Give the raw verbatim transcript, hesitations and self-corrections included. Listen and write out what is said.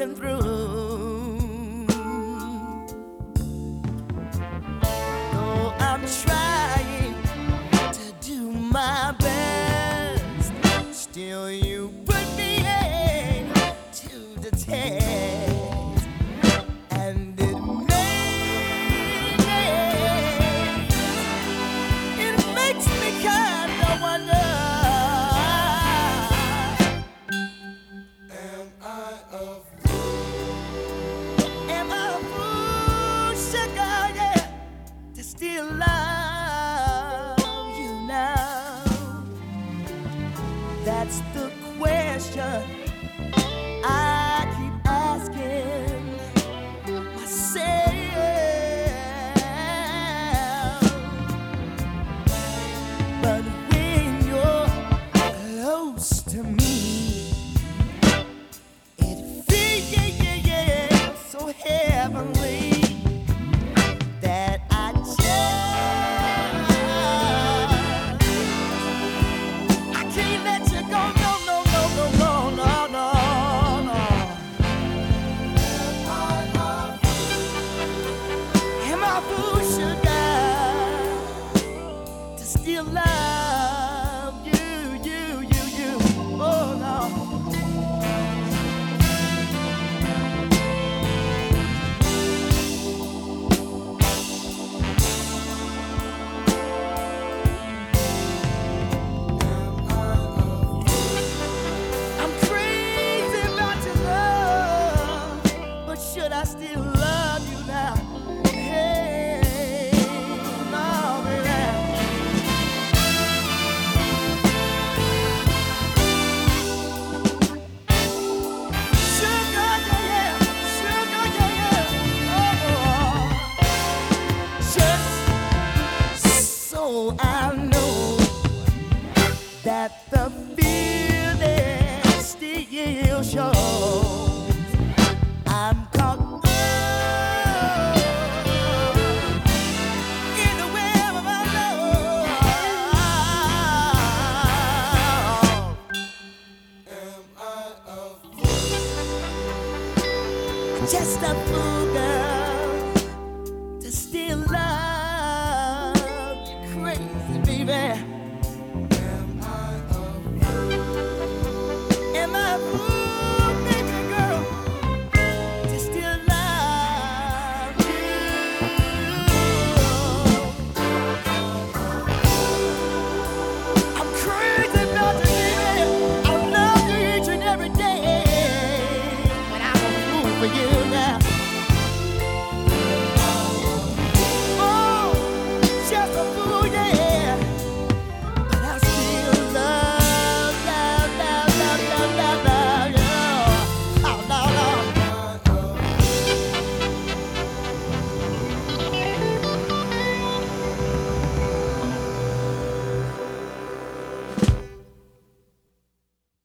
going through. Though I'm trying to do my best, still you put me in to the test, and it makes it makes me kind of wonder. Am I a Am I a fool, sugar, yeah, to still love you now? That's the question I keep asking myself. But when you're close to me, it feels so heavenly that I just I can't let you go. No, no, no, no, no, no, no, no. Am I a fool, sugar, to still love you, you, you, you? Oh no. I'm crazy about your love, but should I still love you now? Hey, no, baby. Sugar, yeah, yeah. Sugar, yeah, yeah. Oh, just so I know that the feeling still shows. I'm caught up in the web of our love. Am I a Just a fool, girl.